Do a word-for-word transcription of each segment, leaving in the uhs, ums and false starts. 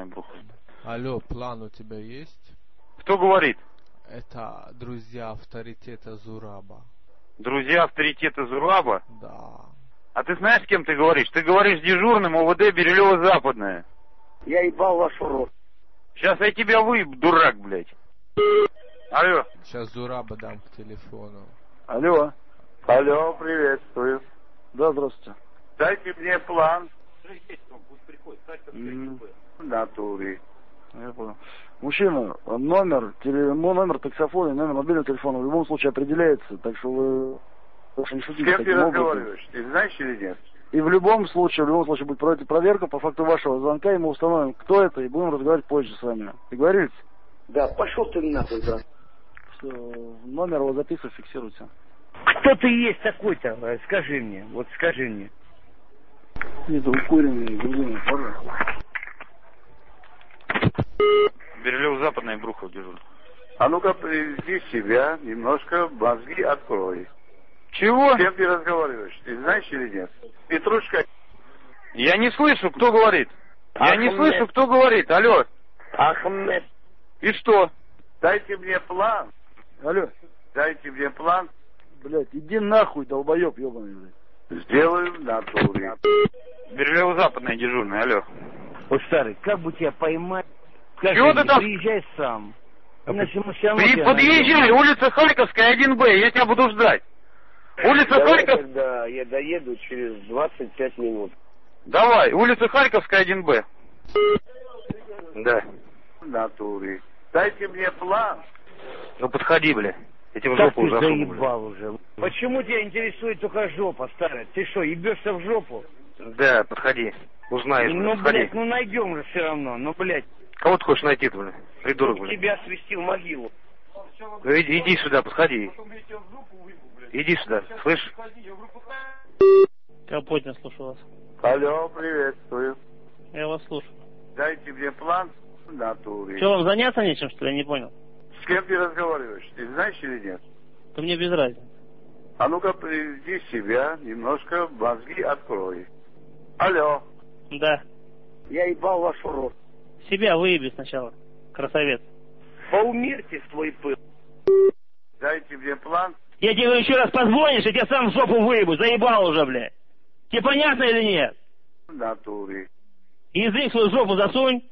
западная Бруха. Алло, план у тебя есть? Кто говорит? Это друзья авторитета Зураба. Друзья авторитета Зураба? Да. А ты знаешь, с кем ты говоришь? Ты говоришь дежурным ОВД Бирюлево-Западная. Я ебал вашу рот. Сейчас я тебя выеб, дурак, блядь. Алло. Сейчас Зураба дам к телефону. Алло. Алло, приветствую. Да, здравствуйте. Дайте мне план. В натуре. Я понял. Мужчина, номер, теле, номер таксофона, номер мобильного телефона в любом случае определяется, так что вы больше не шутите. С кем ты разговариваешь? Ты знаешь или нет? И в любом случае, в любом случае будет проводить проверка по факту вашего звонка, и мы установим, кто это, и будем разговаривать позже с вами. Договорились? Да, пошел ты нахуй, брат. Все, номер его записывай, фиксируйте. Кто ты есть такой-то? Скажи мне, вот скажи мне. Это укуренный грузин, пожалуйста. Бирюлево-Западная Бруха дежурит. А ну-ка, привези себя, немножко мозги открой. Чего? С кем ты разговариваешь? Ты знаешь или нет? Петрушка. Я не слышу, кто говорит. Я Ахмед. не слышу, кто говорит. Алло. Ахмед. И что? Дайте мне план. Алло. Дайте мне план. Блять, иди нахуй, долбоеб, ебаный, блядь. Сделаю в натуре. Бирюлево-Западная дежурная, алло. Вот, старый, как бы тебя поймать? Скажи Чего мне, ты там? приезжай сам. Иначе мы все равно При- тебя Подъезжай, найдем. улица Харьковская, один Б, я тебя буду ждать. Улица Давай Харьковская... тогда я доеду через двадцать пять минут. Давай, улица Харьковская, один Б. Да. В натуре. Дайте мне план. Ну подходи, бля. Я тебе в Так жопу ты уже засуну, бля. заебал уже. Почему тебя интересует только жопа, старая? Ты что, ебешься в жопу? Да, подходи. Узнаешь, Ну, подходи. блядь, ну найдем же все равно. Ну, блядь, Кого ты хочешь найти, бля? Придурок, чтоб бля. тебя свести в могилу. Ну иди, иди сюда, подходи. Иди сюда, слышь? Капотин, слушаю вас. Алло, приветствую. Я вас слушаю. Дайте мне план в натуре. Что, вам заняться нечем, что ли? Я не понял. С кем ты разговариваешь? Ты знаешь или нет? То мне без разницы. А ну-ка, приведи себя, немножко мозги открой. Алло. Да. Я ебал вашу рот. Себя выеби сначала, красавец. Поумерьте свой пыл. Дайте мне план. Я тебе еще раз позвонишь, и тебя сам в жопу выебу. Заебал уже, блядь. Тебе понятно или нет? В натуре. Язык в свою жопу засунь.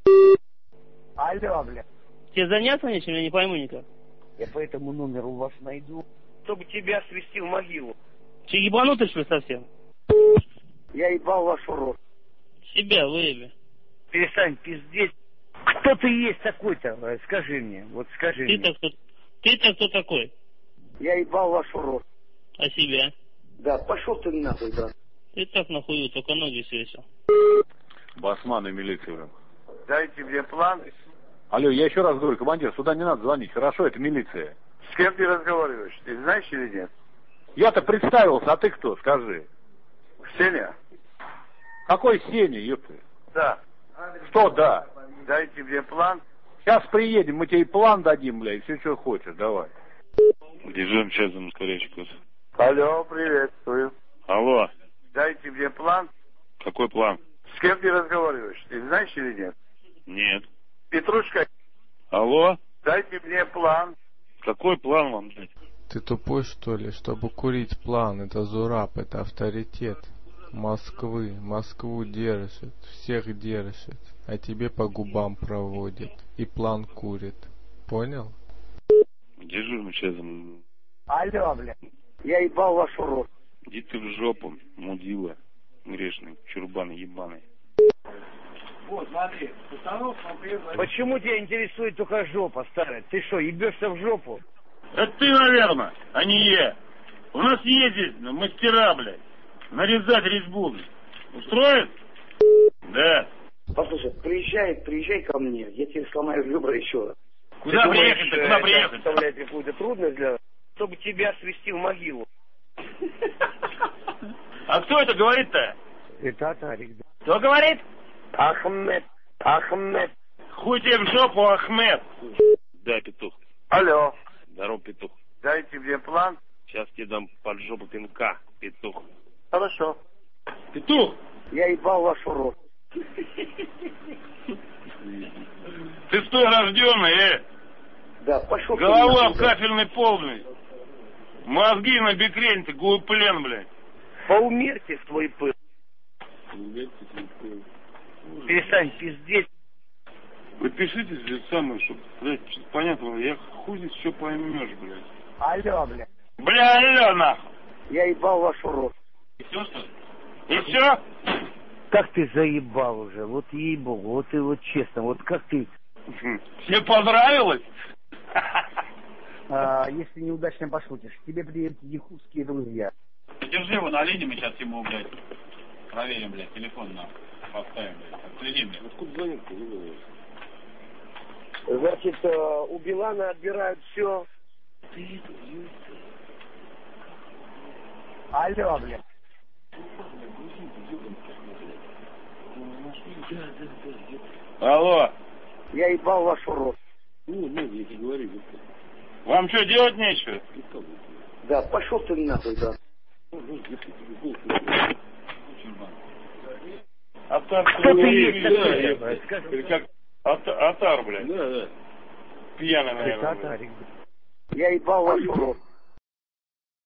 Алло, бля. Тебе заняться нечем, я не пойму никак. Я по этому номеру вас найду, чтобы тебя свести в могилу. Че, ебанутый, что ли, совсем? Я ебал вашу рот. Себя выеби. Перестань пиздеть. Кто ты есть такой-то? Скажи мне. Вот скажи мне. Ты-то кто, ты-то кто такой? Я ебал вашу рот. А себя? Да, пошел ты нахуй, брат. Ты так нахуй, только ноги свесил. Басман и милиция. Дайте мне план. Алло, я еще раз говорю, командир, сюда не надо звонить. Хорошо, это милиция. С кем ты разговариваешь? Ты знаешь или нет? Я-то представился, а ты кто, скажи? Сеня? Какой Сеня, ёпты? Да. Что да? Дайте мне план. Сейчас приедем, мы тебе и план дадим, бля, и все, что хочешь, давай. Дежурим сейчас за Москворечку. Алло, приветствую. Алло, Дайте мне план. какой план? С кем ты разговариваешь? Ты знаешь или нет? Нет. Петрушка, Алло, дайте мне план. какой план вам дать? Ты тупой, что ли? Чтобы курить план, это Зураб, это авторитет Москвы. Москву держит, всех держит, а тебе по губам проводит и план курит. Понял? Дежурим сейчас за... Алло, бля. Я ебал вашу рот. Иди ты в жопу, мудила, грешный, чурбан ебаный. Вот, смотри, почему тебя интересует только жопа, старая? Ты что, ебешься в жопу? Это ты, наверное, а не я. У нас ездит мастера, блядь, нарезать резьбу, блядь. Устроит? Да. Послушай, приезжай, приезжай ко мне, я тебе сломаю ребра еще раз. Куда Ты приехать-то, думаешь, куда это приехать? Представляет какую-то трудность для... Чтобы тебя свести в могилу. А кто это говорит-то? Это Атарик, да. Кто говорит? Ахмед, Ахмед. Хуй тебе в жопу, Ахмед. Да, петух. Алло. Здорово, петух. Дайте мне план. Сейчас тебе дам под жопу пинка, петух. Хорошо. Петух! Я ебал вашу рот. шестой рожденный, э. Да, пошел. Голова в кафельный пол, блядь. Мозги на бекрень, ты гуплен, блядь. Поумерьте свой пыл. Перестань пиздеть. Вы пишите здесь самое, чтобы, блядь, что-то понятно было. Я хуй здесь что поймешь, блядь. Алло, блядь. Бля, алло, нахуй. Я ебал вашу рот. И все, что ли? И все? Как ты заебал уже, вот ей-богу, вот и вот честно, вот как ты... Тебе понравилось? А, если неудачно пошутишь, к тебе приедут якутские друзья. Держи его на линии, мы сейчас ему, блядь, проверим, блядь, телефон нам поставим, блядь. Отвези, блядь. Откуда звонит-то? Значит, у Билана отбирают все. Алло, блядь. Алло. Я ебал вашу рот. Ну, ну, я тебе говорю. Вам что, делать нечего? Да, пошел ты нахуй, да. Атар, Кто ты есть такой, такой? или как? Ата- Атар, блядь. Да, да. Пьяный, Ты наверное. татарик. Я ебал вашу рот.